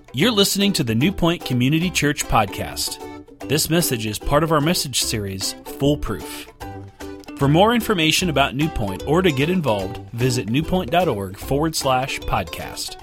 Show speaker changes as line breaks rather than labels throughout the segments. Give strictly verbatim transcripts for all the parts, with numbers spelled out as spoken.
You're listening to the New Point Community Church podcast. This message is part of our message series, Foolproof. For more information about New Point or to get involved, visit newpoint.org forward slash podcast.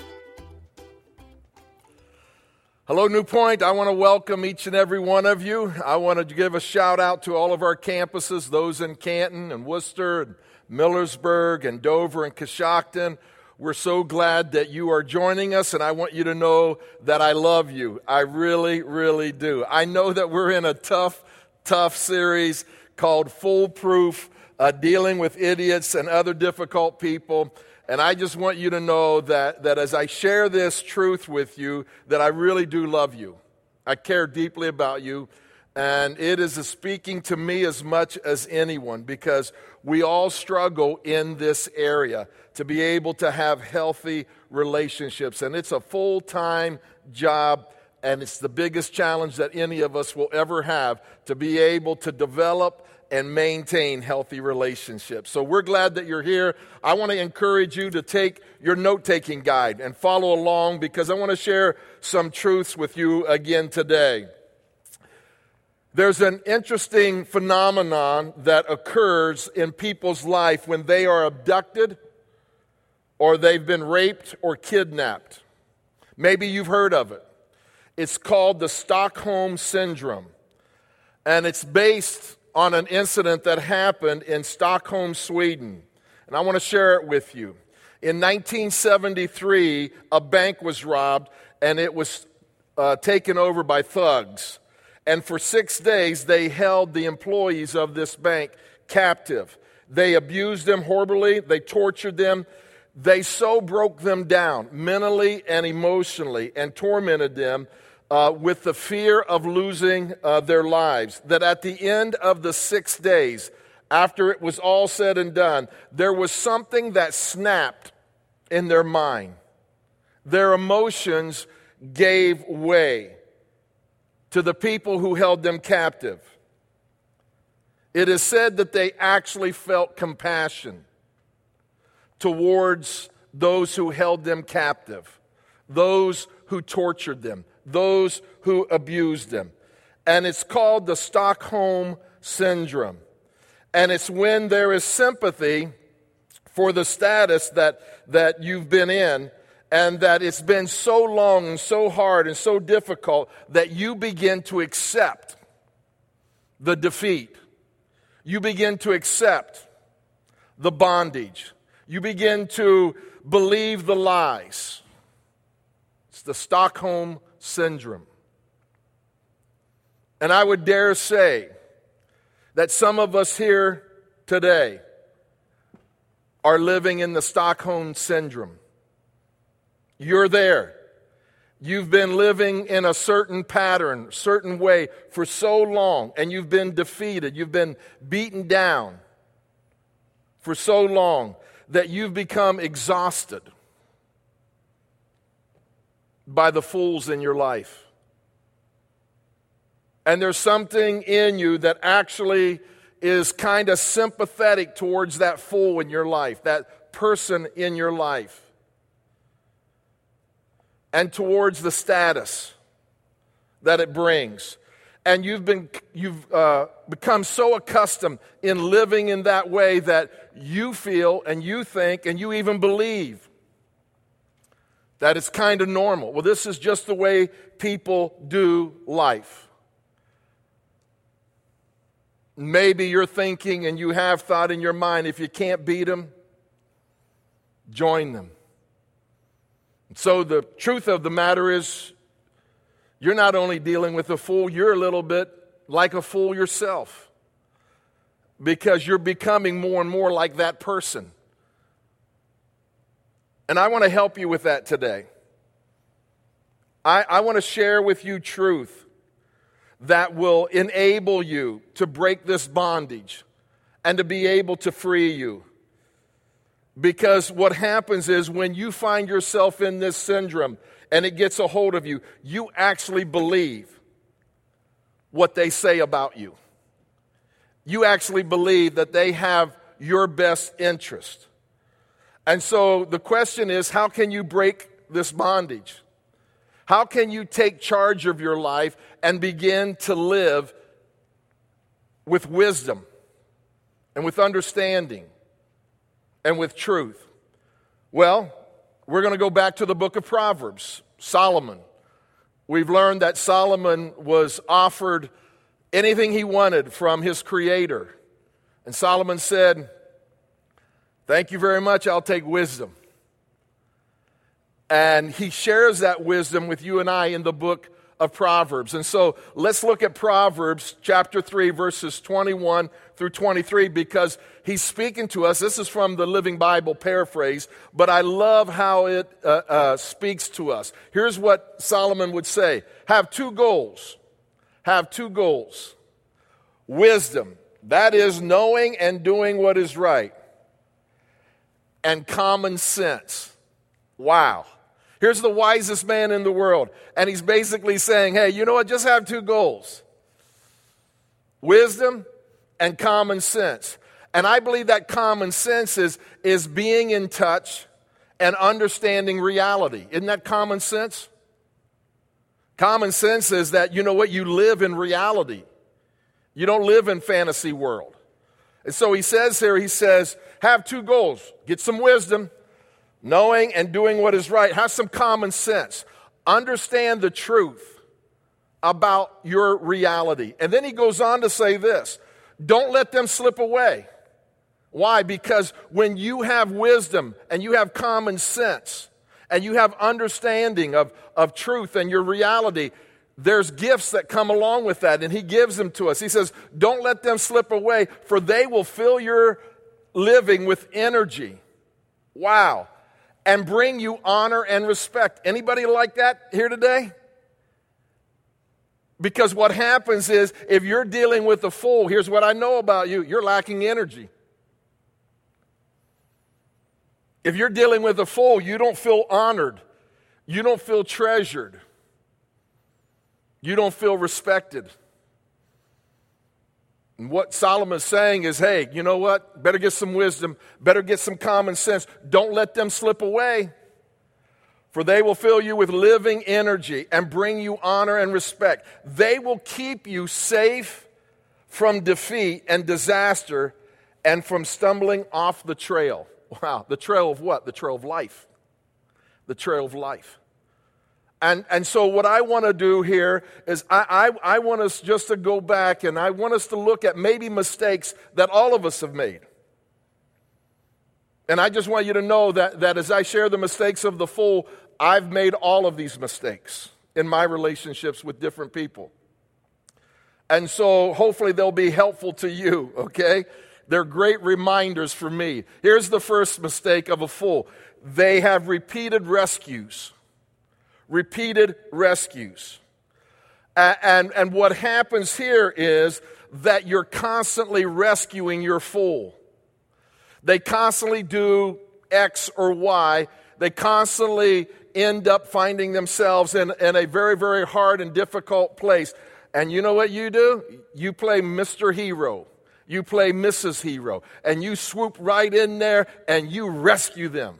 Hello, New Point. I want to welcome each and every one of you. I want to give a shout out to all of our campuses, those in Canton and Worcester and Millersburg and Dover and Coshocton. We're so glad that you are joining us, and I want you to know that I love you. I really, really do. I know that we're in a tough, tough series called Foolproof, uh, dealing with idiots and other difficult people. And I just want you to know that, that as I share this truth with you, that I really do love you. I care deeply about you. And it is speaking to me as much as anyone, because we all struggle in this area to be able to have healthy relationships. And it's a full-time job, and it's the biggest challenge that any of us will ever have, to be able to develop and maintain healthy relationships. So we're glad that you're here. I want to encourage you to take your note-taking guide and follow along, because I want to share some truths with you again today. There's an interesting phenomenon that occurs in people's life when they are abducted or they've been raped or kidnapped. Maybe you've heard of it. It's called the Stockholm Syndrome, and it's based on an incident that happened in Stockholm, Sweden. And I want to share it with you. In nineteen seventy-three, a bank was robbed, and it was uh, taken over by thugs. And for six days, they held the employees of this bank captive. They abused them horribly. They tortured them. They so broke them down mentally and emotionally and tormented them uh, with the fear of losing uh, their lives, that at the end of the six days, after it was all said and done, there was something that snapped in their mind. Their emotions gave way to the people who held them captive. It is said that they actually felt compassion towards those who held them captive, those who tortured them, those who abused them. And it's called the Stockholm Syndrome. And it's when there is sympathy for the status that, that you've been in, and that it's been so long and so hard and so difficult that you begin to accept the defeat. You begin to accept the bondage. You begin to believe the lies. It's the Stockholm Syndrome. And I would dare say that some of us here today are living in the Stockholm Syndrome. You're there. You've been living in a certain pattern, certain way for so long, and you've been defeated. You've been beaten down for so long that you've become exhausted by the fools in your life. And there's something in you that actually is kind of sympathetic towards that fool in your life, that person in your life, and towards the status that it brings. And you've been you've uh, become so accustomed in living in that way that you feel and you think and you even believe that it's kind of normal. Well, this is just the way people do life. Maybe you're thinking, and you have thought in your mind, if you can't beat them, join them. So the truth of the matter is, you're not only dealing with a fool, you're a little bit like a fool yourself, because you're becoming more and more like that person. And I want to help you with that today. I, I want to share with you truth that will enable you to break this bondage and to be able to free you. Because what happens is, when you find yourself in this syndrome and it gets a hold of you, you actually believe what they say about you. You actually believe that they have your best interest. And so the question is, how can you break this bondage? How can you take charge of your life and begin to live with wisdom and with understanding and with truth? Well, we're going to go back to the book of Proverbs, Solomon. We've learned that Solomon was offered anything he wanted from his Creator. And Solomon said, "Thank you very much, I'll take wisdom." And he shares that wisdom with you and I in the book of Proverbs. And so let's look at Proverbs chapter three, verses twenty-one through twenty-three, because he's speaking to us. This is from the Living Bible paraphrase, but I love how it uh, uh, speaks to us. Here's what Solomon would say. Have two goals. Have two goals. Wisdom, that is knowing and doing what is right. And common sense. Wow. Here's the wisest man in the world. And he's basically saying, hey, you know what? Just have two goals. Wisdom and common sense. And I believe that common sense is, is being in touch and understanding reality. Isn't that common sense? Common sense is that, you know what? You live in reality. You don't live in fantasy world. And so he says here, he says, have two goals. Get some wisdom. Knowing and doing what is right. Have some common sense. Understand the truth about your reality. And then he goes on to say this. Don't let them slip away. Why? Because when you have wisdom and you have common sense and you have understanding of, of truth and your reality, there's gifts that come along with that. And he gives them to us. He says, don't let them slip away, for they will fill your living with energy. Wow. And bring you honor and respect. Anybody like that here today? Because what happens is, if you're dealing with a fool, here's what I know about you. You're lacking energy. If you're dealing with a fool, you don't feel honored. You don't feel treasured. You don't feel respected. And what Solomon's saying is, hey, you know what? Better get some wisdom. Better get some common sense. Don't let them slip away. For they will fill you with living energy and bring you honor and respect. They will keep you safe from defeat and disaster and from stumbling off the trail. Wow, the trail of what? The trail of life. The trail of life. And, and so what I want to do here is I, I, I want us just to go back and I want us to look at maybe mistakes that all of us have made. And I just want you to know that, that as I share the mistakes of the fool, I've made all of these mistakes in my relationships with different people. And so hopefully they'll be helpful to you, okay? They're great reminders for me. Here's the first mistake of a fool. They have repeated rescues. Repeated rescues. And, and, and what happens here is that you're constantly rescuing your fool. They constantly do X or Y. They constantly end up finding themselves in, in a very, very hard and difficult place. And you know what you do? You play Mister Hero. You play Missus Hero. And you swoop right in there and you rescue them.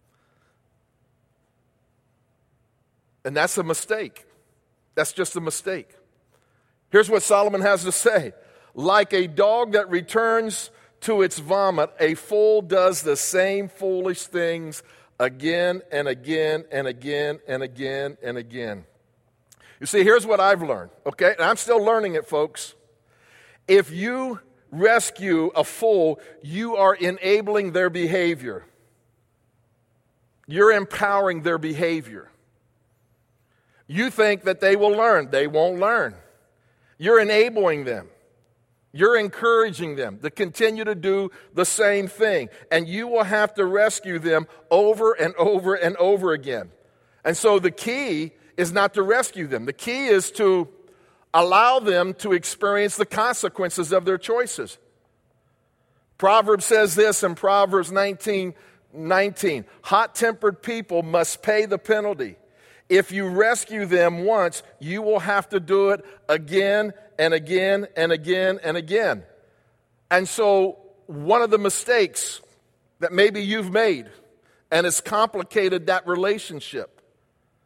And that's a mistake. That's just a mistake. Here's what Solomon has to say. Like a dog that returns to its vomit, a fool does the same foolish things again and again and again and again and again. You see, here's what I've learned, okay? And I'm still learning it, folks. If you rescue a fool, you are enabling their behavior. You're empowering their behavior. You think that they will learn. They won't learn. You're enabling them. You're encouraging them to continue to do the same thing. And you will have to rescue them over and over and over again. And so the key is not to rescue them. The key is to allow them to experience the consequences of their choices. Proverbs says this in Proverbs nineteen nineteen. Hot-tempered people must pay the penalty. If you rescue them once, you will have to do it again and again and again and again. And so one of the mistakes that maybe you've made, and it's complicated that relationship,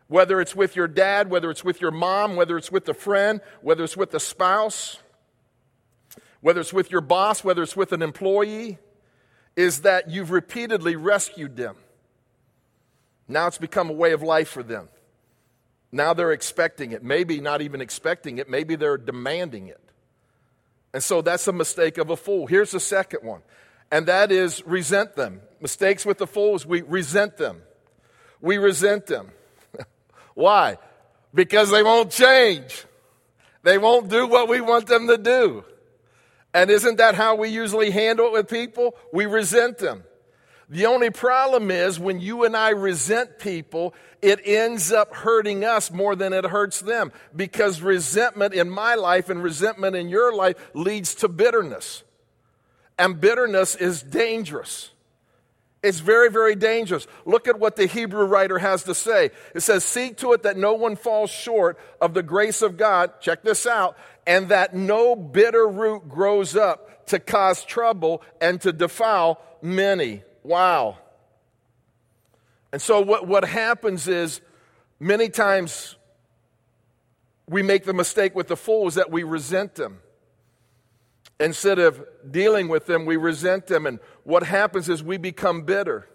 Whether it's with your dad, whether it's with your mom, whether it's with a friend, whether it's with a spouse, whether it's with your boss, whether it's with an employee, is that you've repeatedly rescued them. Now it's become a way of life for them. Now they're expecting it. Maybe not even expecting it. Maybe they're demanding it. And so that's a mistake of a fool. Here's the second one, and that is resent them. Mistakes with the fools, we resent them. We resent them. Why? Because they won't change. They won't do what we want them to do. And isn't that how we usually handle it with people? We resent them. The only problem is when you and I resent people, it ends up hurting us more than it hurts them. Because resentment in my life and resentment in your life leads to bitterness. And bitterness is dangerous. It's very, very dangerous. Look at what the Hebrew writer has to say. It says, "See to it that no one falls short of the grace of God," check this out, "and that no bitter root grows up to cause trouble and to defile many." Wow. And so what, what happens is many times we make the mistake with the fool is that we resent them. Instead of dealing with them, we resent them. And what happens is we become bitter.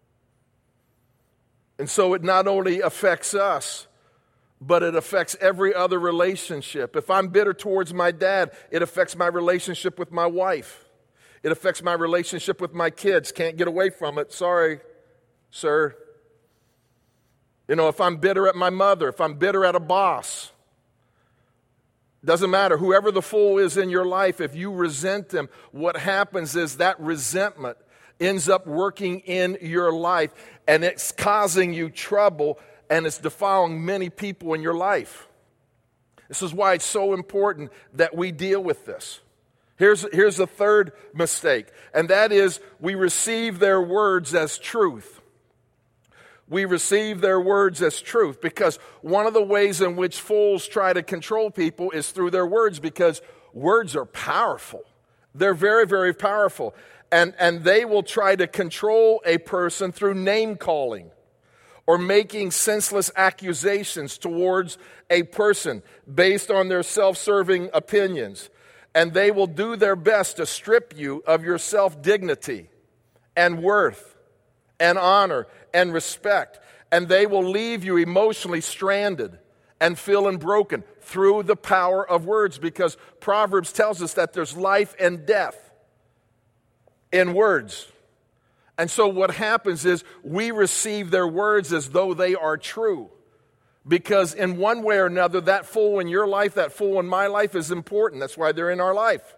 And so it not only affects us, but it affects every other relationship. If I'm bitter towards my dad, it affects my relationship with my wife. It affects my relationship with my kids. Can't get away from it. Sorry, sir. You know, if I'm bitter at my mother, if I'm bitter at a boss, doesn't matter. Whoever the fool is in your life, if you resent them, what happens is that resentment ends up working in your life, and it's causing you trouble, and it's defiling many people in your life. This is why it's so important that we deal with this. Here's, here's the third mistake, and that is we receive their words as truth. We receive their words as truth because one of the ways in which fools try to control people is through their words, because words are powerful. They're very, very powerful. And, and they will try to control a person through name calling or making senseless accusations towards a person based on their self-serving opinions. And they will do their best to strip you of your self-dignity and worth and honor and respect. And they will leave you emotionally stranded and feeling broken through the power of words, because Proverbs tells us that there's life and death in words. And so what happens is we receive their words as though they are true. Because in one way or another, that fool in your life, that fool in my life is important. That's why they're in our life.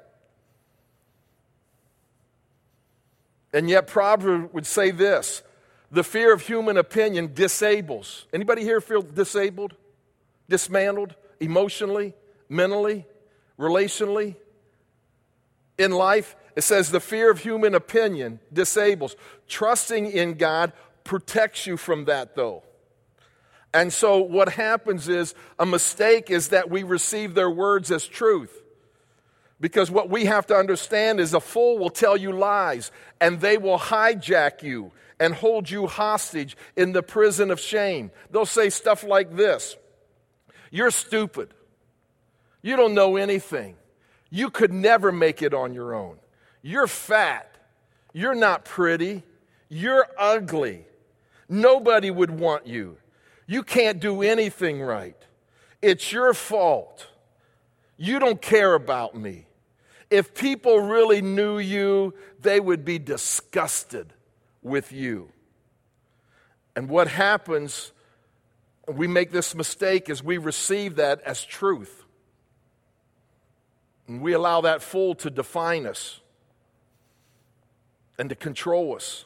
And yet Proverbs would say this: the fear of human opinion disables. Anybody here feel disabled, dismantled, emotionally, mentally, relationally, in life? It says the fear of human opinion disables. Trusting in God protects you from that, though. And so what happens is a mistake is that we receive their words as truth. Because what we have to understand is a fool will tell you lies, and they will hijack you and hold you hostage in the prison of shame. They'll say stuff like this: you're stupid. You don't know anything. You could never make it on your own. You're fat. You're not pretty. You're ugly. Nobody would want you. You can't do anything right. It's your fault. You don't care about me. If people really knew you, they would be disgusted with you. And what happens, we make this mistake, is we receive that as truth. And we allow that fool to define us and to control us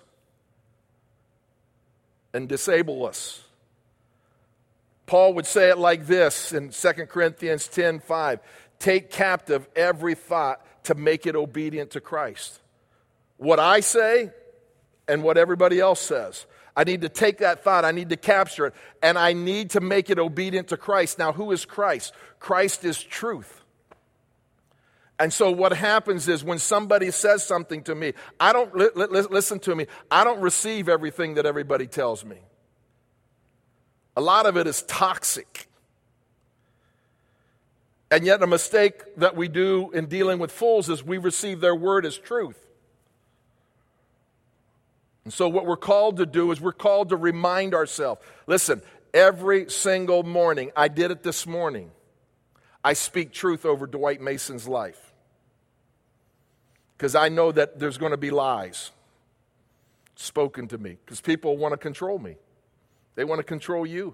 and disable us. Paul would say it like this in Second Corinthians ten five. Take captive every thought to make it obedient to Christ. What I say and what everybody else says. I need to take that thought, I need to capture it, and I need to make it obedient to Christ. Now, who is Christ? Christ is truth. And so what happens is when somebody says something to me, I don't, li- li- listen to me, I don't receive everything that everybody tells me. A lot of it is toxic. And yet a mistake that we do in dealing with fools is we receive their word as truth. And so what we're called to do is we're called to remind ourselves. Listen, every single morning, I did it this morning, I speak truth over Dwight Mason's life. Because I know that there's going to be lies spoken to me. Because people want to control me. They want to control you.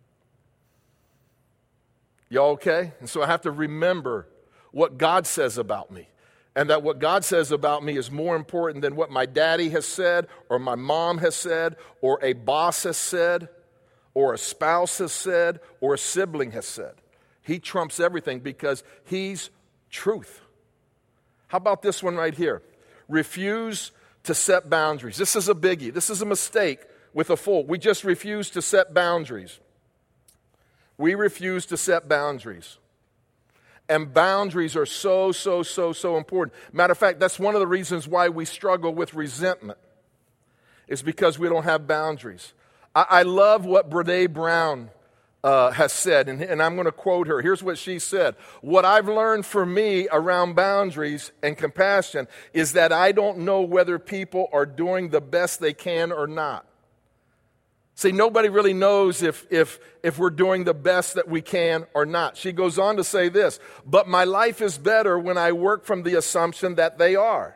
Y'all okay? And so I have to remember what God says about me. And that what God says about me is more important than what my daddy has said, or my mom has said, or a boss has said, or a spouse has said, or a sibling has said. He trumps everything because he's truth. How about this one right here? Refuse to set boundaries. This is a biggie. This is a mistake with a fool. We just refuse to set boundaries. We refuse to set boundaries. And boundaries are so, so, so, so important. Matter of fact, that's one of the reasons why we struggle with resentment. It's because we don't have boundaries. I, I love what Brené Brown uh, has said, and, and I'm going to quote her. Here's what she said. What I've learned for me around boundaries and compassion is that I don't know whether people are doing the best they can or not. See, nobody really knows if, if, if we're doing the best that we can or not. She goes on to say this, but my life is better when I work from the assumption that they are.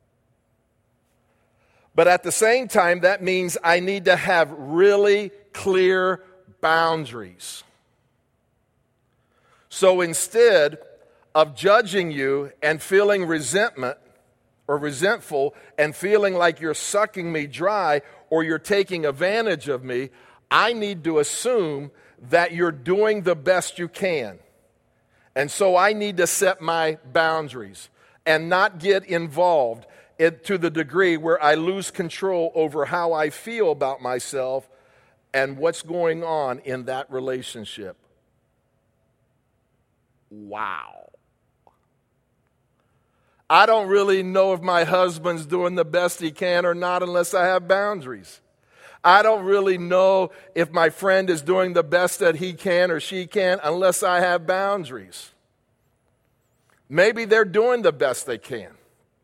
But at the same time, that means I need to have really clear boundaries. So instead of judging you and feeling resentment or resentful and feeling like you're sucking me dry or you're taking advantage of me, I need to assume that you're doing the best you can. And so I need to set my boundaries and not get involved in, to the degree where I lose control over how I feel about myself and what's going on in that relationship. Wow. I don't really know if my husband's doing the best he can or not unless I have boundaries. I don't really know if my friend is doing the best that he can or she can unless I have boundaries. Maybe they're doing the best they can.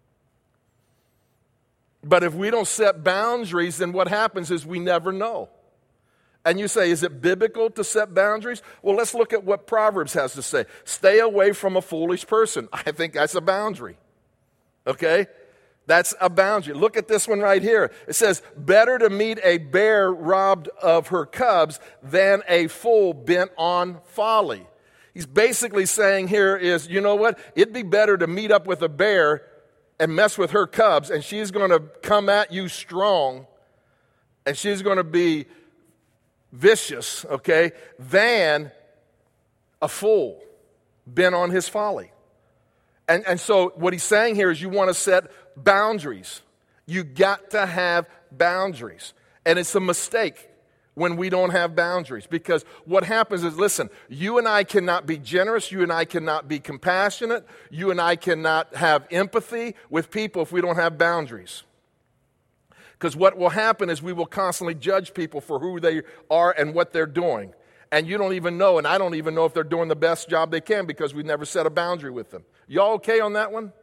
But if we don't set boundaries, then what happens is we never know. And you say, is it biblical to set boundaries? Well, let's look at what Proverbs has to say. Stay away from a foolish person. I think that's a boundary. Okay? That's a boundary. Look at this one right here. It says, better to meet a bear robbed of her cubs than a fool bent on folly. He's basically saying here is, you know what? It'd be better to meet up with a bear and mess with her cubs, and she's going to come at you strong, and she's going to be vicious, okay, than a fool bent on his folly. And, and so what he's saying here is you want to set boundaries. You got to have boundaries. And it's a mistake when we don't have boundaries. Because what happens is, listen, you and I cannot be generous. You and I cannot be compassionate. You and I cannot have empathy with people if we don't have boundaries. Because what will happen is we will constantly judge people for who they are and what they're doing. And you don't even know, and I don't even know if they're doing the best job they can because we've never set a boundary with them. Y'all okay on that one?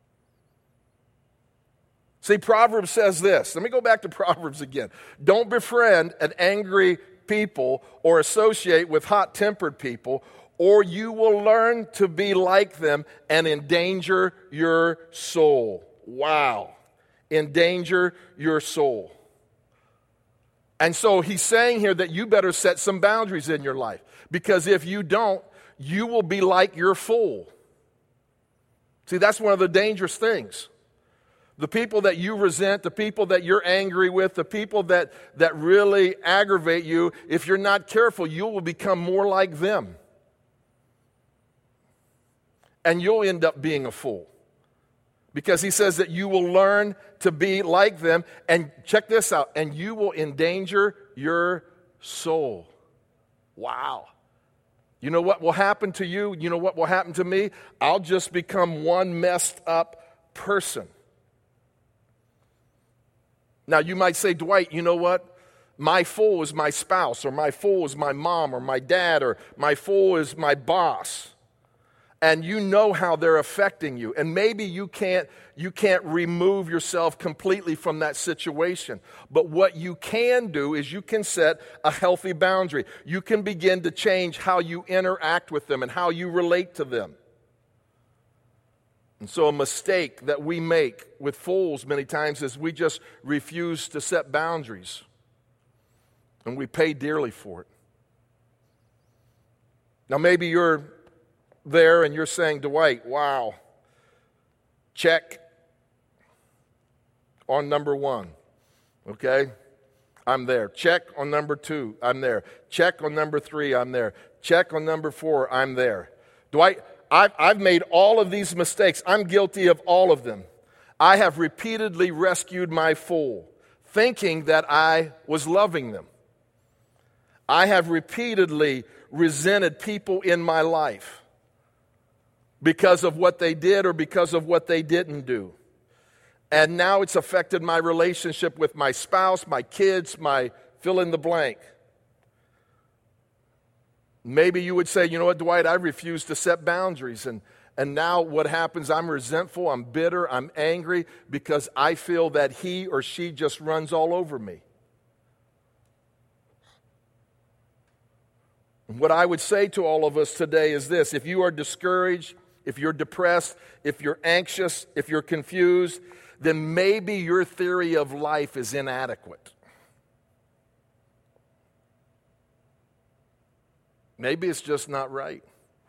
See, Proverbs says this. Let me go back to Proverbs again. Don't befriend an angry people or associate with hot-tempered people, or you will learn to be like them and endanger your soul. Wow. Endanger your soul. And so he's saying here that you better set some boundaries in your life. Because if you don't, you will be like your fool. See, that's one of the dangerous things. The people that you resent, the people that you're angry with, the people that, that really aggravate you, if you're not careful, you will become more like them. And you'll end up being a fool. Because he says that you will learn to be like them. And check this out. And you will endanger your soul. Wow. You know what will happen to you? You know what will happen to me? I'll just become one messed up person. Now, you might say, Dwight, you know what? My fool is my spouse, or my fool is my mom, or my dad, or my fool is my boss. And you know how they're affecting you. And maybe you can't, you can't remove yourself completely from that situation. But what you can do is you can set a healthy boundary. You can begin to change how you interact with them and how you relate to them. And so a mistake that we make with fools many times is we just refuse to set boundaries. And we pay dearly for it. Now maybe you're there and you're saying, Dwight, wow, check on number one, okay? I'm there. Check on number two, I'm there. Check on number three, I'm there. Check on number four, I'm there. Dwight, I've, I've made all of these mistakes. I'm guilty of all of them. I have repeatedly rescued my fool, thinking that I was loving them. I have repeatedly resented people in my life because of what they did or because of what they didn't do. And now it's affected my relationship with my spouse, my kids, my fill in the blank. Maybe you would say, you know what, Dwight, I refuse to set boundaries. And, and now what happens, I'm resentful, I'm bitter, I'm angry because I feel that he or she just runs all over me. What I would say to all of us today is this: if you are discouraged, if you're depressed, if you're anxious, if you're confused, then maybe your theory of life is inadequate. Maybe it's just not right.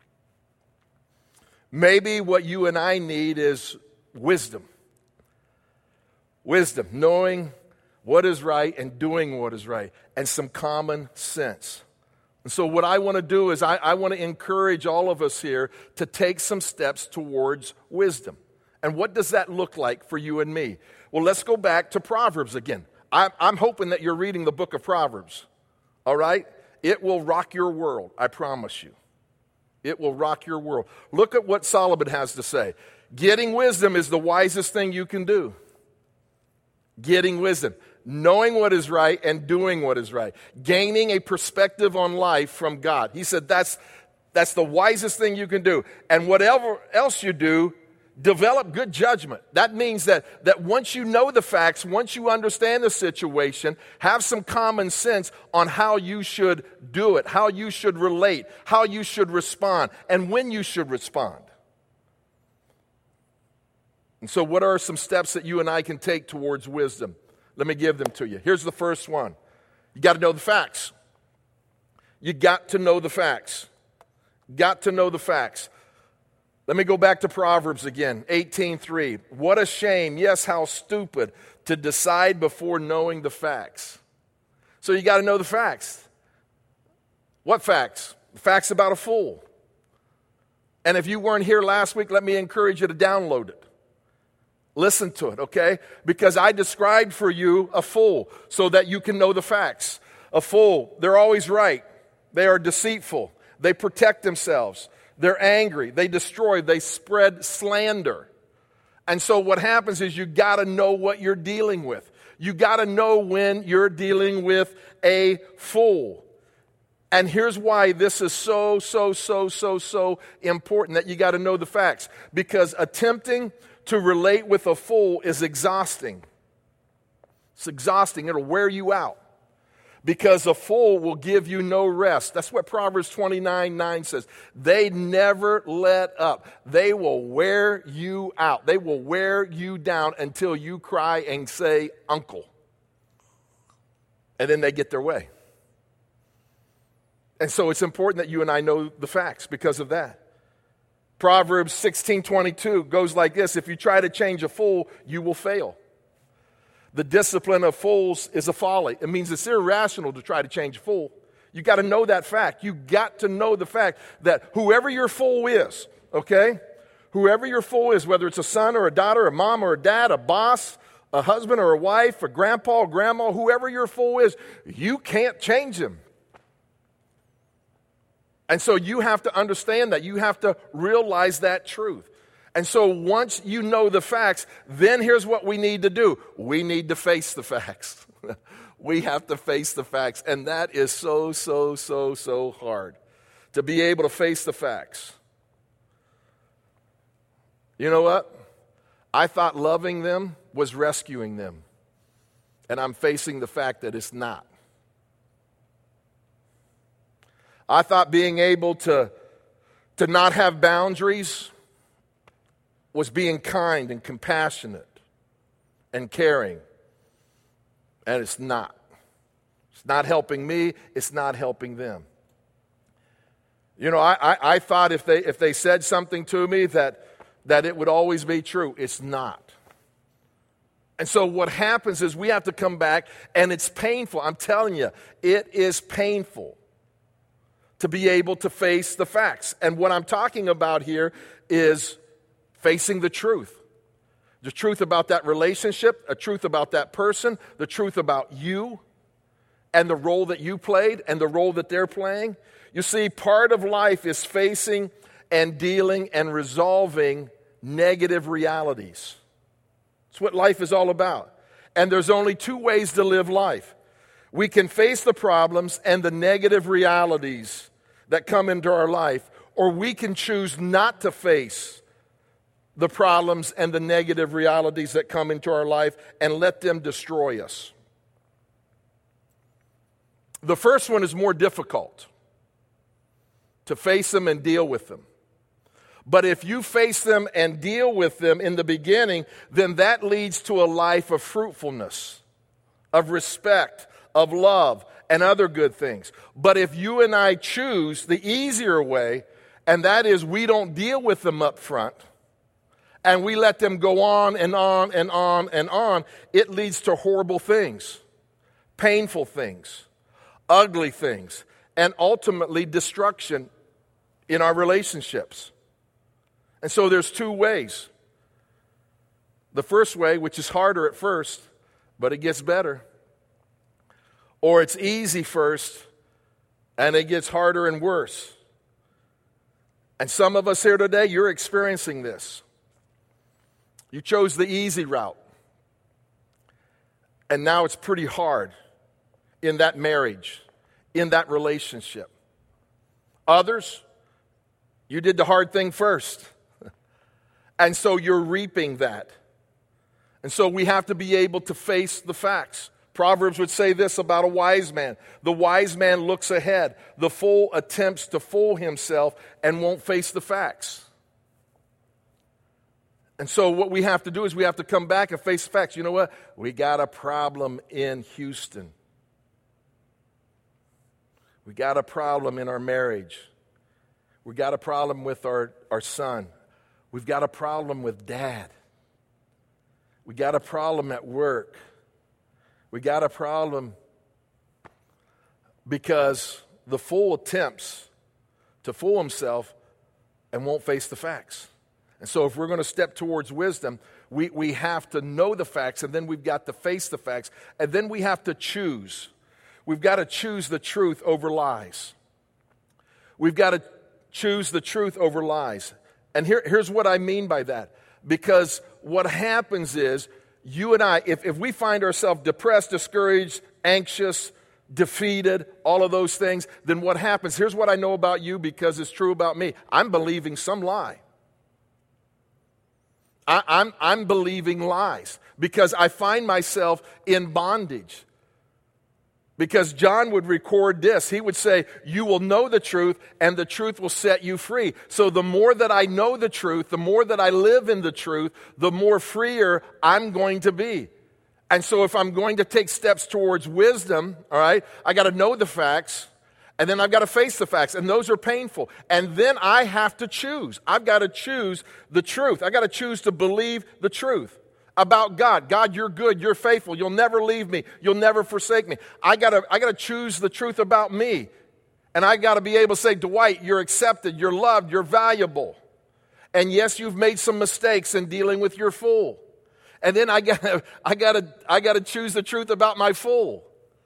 Maybe what you and I need is wisdom. Wisdom, knowing what is right and doing what is right, and some common sense. And so what I want to do is I, I want to encourage all of us here to take some steps towards wisdom. And what does that look like for you and me? Well, let's go back to Proverbs again. I, I'm hoping that you're reading the book of Proverbs, all right? It will rock your world, I promise you. It will rock your world. Look at what Solomon has to say. Getting wisdom is the wisest thing you can do. Getting wisdom. Knowing what is right and doing what is right. Gaining a perspective on life from God. He said that's, that's the wisest thing you can do. And whatever else you do, develop good judgment. That means that, that once you know the facts, once you understand the situation, have some common sense on how you should do it, how you should relate, how you should respond, and when you should respond. And so what are some steps that you and I can take towards wisdom? Let me give them to you. Here's the first one. You got to know the facts. You got to know the facts. Got to know the facts. Let me go back to Proverbs again, eighteen three. What a shame, yes, how stupid, to decide before knowing the facts. So you got to know the facts. What facts? The facts about a fool. And if you weren't here last week, let me encourage you to download it. Listen to it, okay? Because I described for you a fool so that you can know the facts. A fool, they're always right. They are deceitful. They protect themselves. They're angry. They destroy. They spread slander. And so what happens is you got to know what you're dealing with. You got to know when you're dealing with a fool. And here's why this is so, so, so, so, so important that you got to know the facts. Because attempting to relate with a fool is exhausting. It's exhausting. It'll wear you out. Because a fool will give you no rest. That's what Proverbs twenty-nine nine says. They never let up. They will wear you out. They will wear you down until you cry and say, uncle. And then they get their way. And so it's important that you and I know the facts because of that. Proverbs sixteen twenty-two goes like this: if you try to change a fool, you will fail. The discipline of fools is a folly. It means it's irrational to try to change a fool. You got to know that fact. You got to know the fact that whoever your fool is, okay? Whoever your fool is, whether it's a son or a daughter, a mom or a dad, a boss, a husband or a wife, a grandpa or grandma, whoever your fool is, you can't change him. And so you have to understand that. You have to realize that truth. And so once you know the facts, then here's what we need to do. We need to face the facts. We have to face the facts. And that is so, so, so, so hard, to be able to face the facts. You know what? I thought loving them was rescuing them. And I'm facing the fact that it's not. I thought being able to, to not have boundaries was being kind and compassionate and caring. And it's not. It's not helping me. It's not helping them. You know, I, I, I thought if they if they said something to me that, that it would always be true. It's not. And so what happens is we have to come back, and it's painful. I'm telling you, it is painful to be able to face the facts. And what I'm talking about here is facing the truth. The truth about that relationship, a truth about that person, the truth about you, and the role that you played and the role that they're playing. You see, part of life is facing and dealing and resolving negative realities. It's what life is all about. And there's only two ways to live life. We can face the problems and the negative realities that come into our life, or we can choose not to face the problems and the negative realities that come into our life and let them destroy us. The first one is more difficult, to face them and deal with them. But if you face them and deal with them in the beginning, then that leads to a life of fruitfulness, of respect, of love, and other good things. But if you and I choose the easier way, and that is we don't deal with them up front, and we let them go on and on and on and on, it leads to horrible things, painful things, ugly things, and ultimately destruction in our relationships. And so there's two ways. The first way, which is harder at first, but it gets better. Or it's easy first, and it gets harder and worse. And some of us here today, you're experiencing this. You chose the easy route. And now it's pretty hard in that marriage, in that relationship. Others, you did the hard thing first. And so you're reaping that. And so we have to be able to face the facts. Proverbs would say this about a wise man. The wise man looks ahead. The fool attempts to fool himself and won't face the facts. And so what we have to do is we have to come back and face the facts. You know what? We got a problem in Houston. We got a problem in our marriage. We got a problem with our, our son. We've got a problem with dad. We got a problem at work. We got a problem because the fool attempts to fool himself and won't face the facts. And so if we're going to step towards wisdom, we, we have to know the facts, and then we've got to face the facts, and then we have to choose. We've got to choose the truth over lies. We've got to choose the truth over lies. And here, here's what I mean by that. Because what happens is, you and I, if, if we find ourselves depressed, discouraged, anxious, defeated, all of those things, then what happens? Here's what I know about you because it's true about me. I'm believing some lie. I, I'm, I'm believing lies because I find myself in bondage. Because John would record this. He would say, you will know the truth, and the truth will set you free. So the more that I know the truth, the more that I live in the truth, the more freer I'm going to be. And so if I'm going to take steps towards wisdom, all right, I got to know the facts, and then I've got to face the facts, and those are painful. And then I have to choose. I've got to choose the truth. I've got to choose to believe the truth about God. God, you're good, you're faithful, you'll never leave me, you'll never forsake me. I gotta, I gotta choose the truth about me. And I gotta be able to say, Dwight, you're accepted, you're loved, you're valuable. And yes, you've made some mistakes in dealing with your fool. And then I gotta, I gotta, I gotta choose the truth about my fool.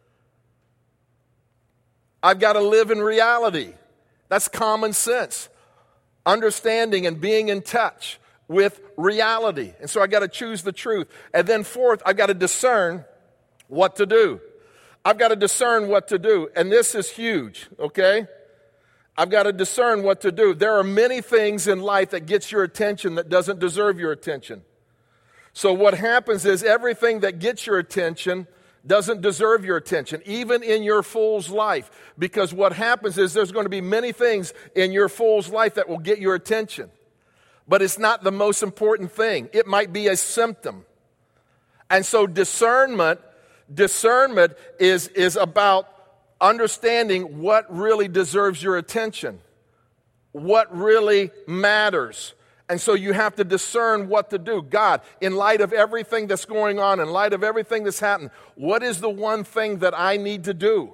I've got to live in reality. That's common sense. Understanding and being in touch. with reality. And so I got to choose the truth. And then fourth, I got to discern what to do. I've got to discern what to do. And this is huge, okay? I've got to discern what to do. There are many things in life that gets your attention that doesn't deserve your attention. So what happens is everything that gets your attention doesn't deserve your attention, even in your fool's life. Because what happens is there's going to be many things in your fool's life that will get your attention. But it's not the most important thing. It might be a symptom. And so discernment, discernment is, is about understanding what really deserves your attention, what really matters. And so you have to discern what to do. God, in light of everything that's going on, in light of everything that's happened, what is the one thing that I need to do?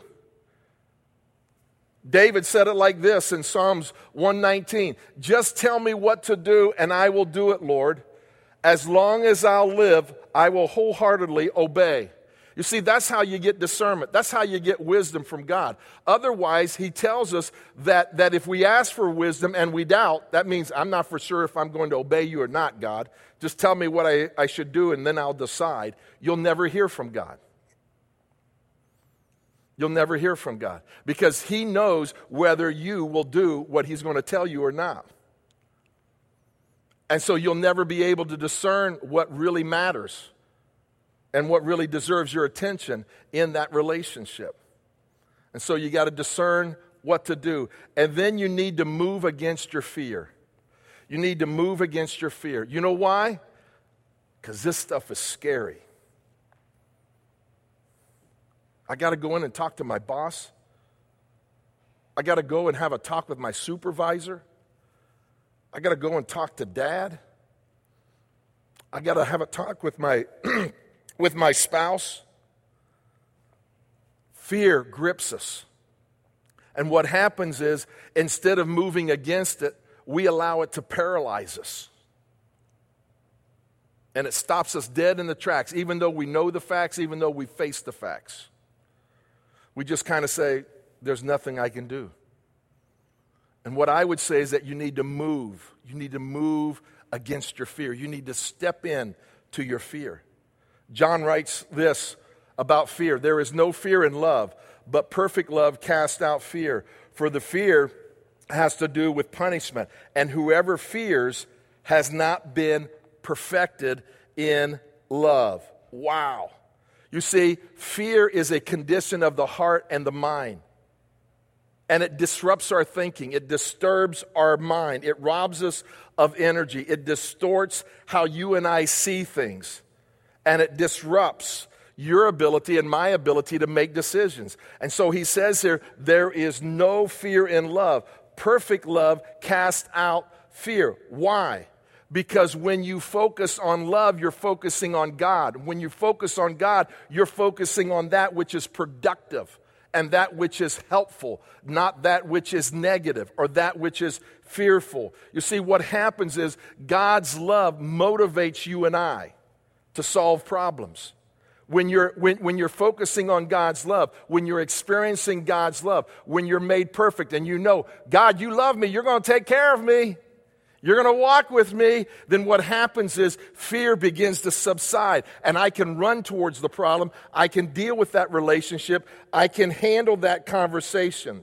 David said it like this in Psalms one nineteen. Just tell me what to do and I will do it, Lord. As long as I'll live, I will wholeheartedly obey. You see, that's how you get discernment. That's how you get wisdom from God. Otherwise, he tells us that, that if we ask for wisdom and we doubt, that means I'm not for sure if I'm going to obey you or not, God. Just tell me what I, I should do and then I'll decide. You'll never hear from God. You'll never hear from God because he knows whether you will do what he's going to tell you or not. And so you'll never be able to discern what really matters and what really deserves your attention in that relationship. And so you got to discern what to do. And then you need to move against your fear. You need to move against your fear. You know why? Because this stuff is scary. I got to go in and talk to my boss. I got to go and have a talk with my supervisor. I got to go and talk to dad. I got to have a talk with my with my spouse. Fear grips us. And what happens is, instead of moving against it, we allow it to paralyze us. And it stops us dead in the tracks, even though we know the facts, even though we face the facts. We just kind of say, there's nothing I can do. And what I would say is that you need to move. You need to move against your fear. You need to step in to your fear. John writes this about fear. There is no fear in love, but perfect love casts out fear. For the fear has to do with punishment. And whoever fears has not been perfected in love. Wow. You see, fear is a condition of the heart and the mind. And it disrupts our thinking. It disturbs our mind. It robs us of energy. It distorts how you and I see things. And it disrupts your ability and my ability to make decisions. And so he says here, there is no fear in love. Perfect love casts out fear. Why? Because when you focus on love, you're focusing on God. When you focus on God, you're focusing on that which is productive and that which is helpful, not that which is negative or that which is fearful. You see, what happens is God's love motivates you and I to solve problems. When you're, when, when you're focusing on God's love, when you're experiencing God's love, when you're made perfect and you know, God, you love me, you're going to take care of me. You're going to walk with me, then what happens is fear begins to subside and I can run towards the problem. I can deal with that relationship. I can handle that conversation.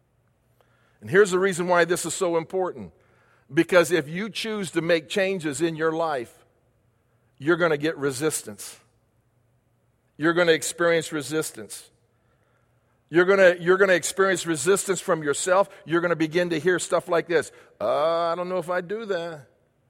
And here's the reason why this is so important. Because if you choose to make changes in your life, you're going to get resistance. You're going to experience resistance. You're going to, you're going to experience resistance from yourself. You're going to begin to hear stuff like this. Uh, I don't know if I do that.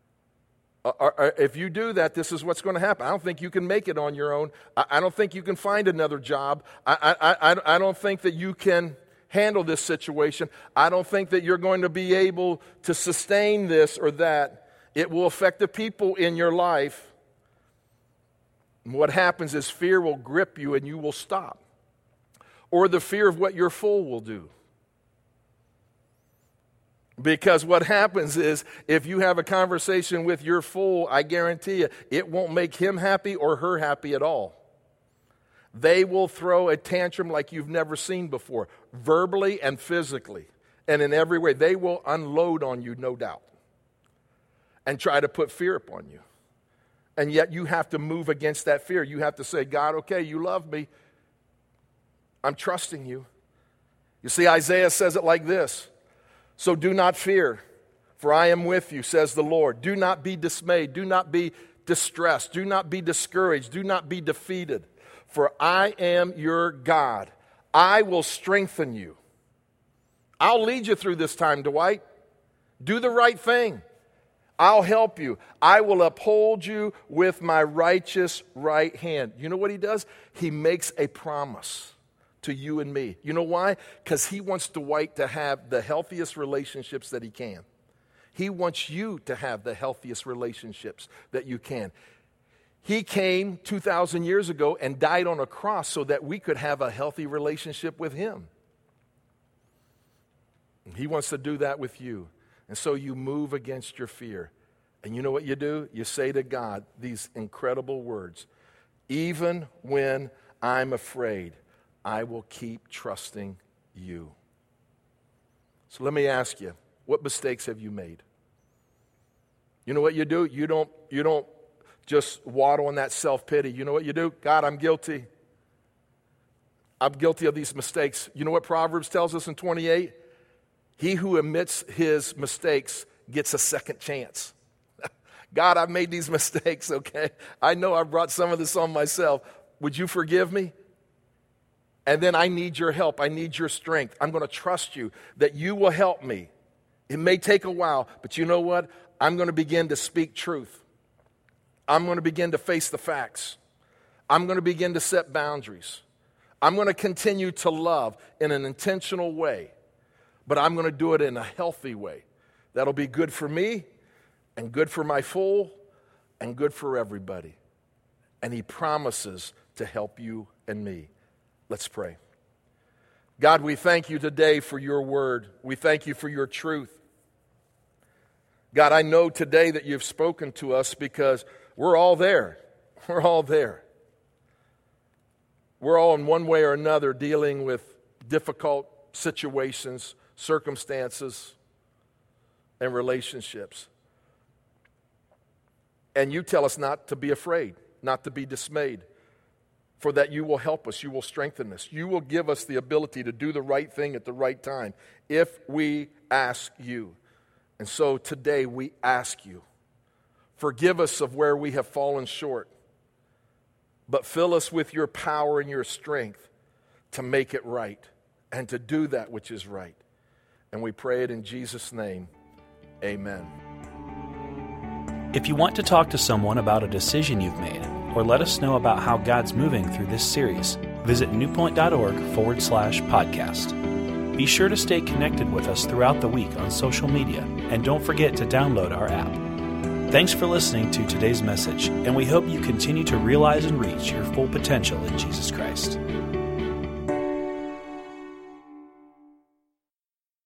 Uh, or, or if you do that, this is what's going to happen. I don't think you can make it on your own. I, I don't think you can find another job. I, I, I, I don't think that you can handle this situation. I don't think that you're going to be able to sustain this or that. It will affect the people in your life. And what happens is fear will grip you and you will stop. Or the fear of what your fool will do. Because what happens is, if you have a conversation with your fool, I guarantee you, it won't make him happy or her happy at all. They will throw a tantrum like you've never seen before, verbally and physically, and in every way. They will unload on you, no doubt. and try to put fear upon you. And yet you have to move against that fear. You have to say, God, okay, you love me. I'm trusting you. You see, Isaiah says it like this. So do not fear, for I am with you, says the Lord. Do not be dismayed. Do not be distressed. Do not be discouraged. Do not be defeated. For I am your God. I will strengthen you. I'll lead you through this time, Dwight. Do the right thing. I'll help you. I will uphold you with my righteous right hand. You know what he does? He makes a promise to you and me. You know why? Because he wants Dwight to have the healthiest relationships that he can. He wants you to have the healthiest relationships that you can. He came two thousand years ago and died on a cross so that we could have a healthy relationship with him. He wants to do that with you. And so you move against your fear. And you know what you do? You say to God these incredible words. Even when I'm afraid, I will keep trusting you. So let me ask you, what mistakes have you made? You know what you do? You don't, you don't just waddle in that self-pity. You know what you do? God, I'm guilty. I'm guilty of these mistakes. You know what Proverbs tells us in twenty-eight? He who admits his mistakes gets a second chance. God, I've made these mistakes, okay? I know I brought some of this on myself. Would you forgive me? And then I need your help. I need your strength. I'm going to trust you that you will help me. It may take a while, but you know what? I'm going to begin to speak truth. I'm going to begin to face the facts. I'm going to begin to set boundaries. I'm going to continue to love in an intentional way, but I'm going to do it in a healthy way. That'll be good for me and good for my foal and good for everybody. And he promises to help you and me. Let's pray. God, we thank you today for your word. We thank you for your truth. God, I know today that you've spoken to us because we're all there. We're all there. We're all in one way or another dealing with difficult situations, circumstances, and relationships. And you tell us not to be afraid, not to be dismayed, for that you will help us, you will strengthen us. You will give us the ability to do the right thing at the right time if we ask you. And so today we ask you, forgive us of where we have fallen short, but fill us with your power and your strength to make it right and to do that which is right. And we pray it in Jesus' name. Amen.
If you want to talk to someone about a decision you've made, or let us know about how God's moving through this series, visit newpoint.org forward slash podcast. Be sure to stay connected with us throughout the week on social media, and don't forget to download our app. Thanks for listening to today's message, and we hope you continue to realize and reach your full potential in Jesus Christ.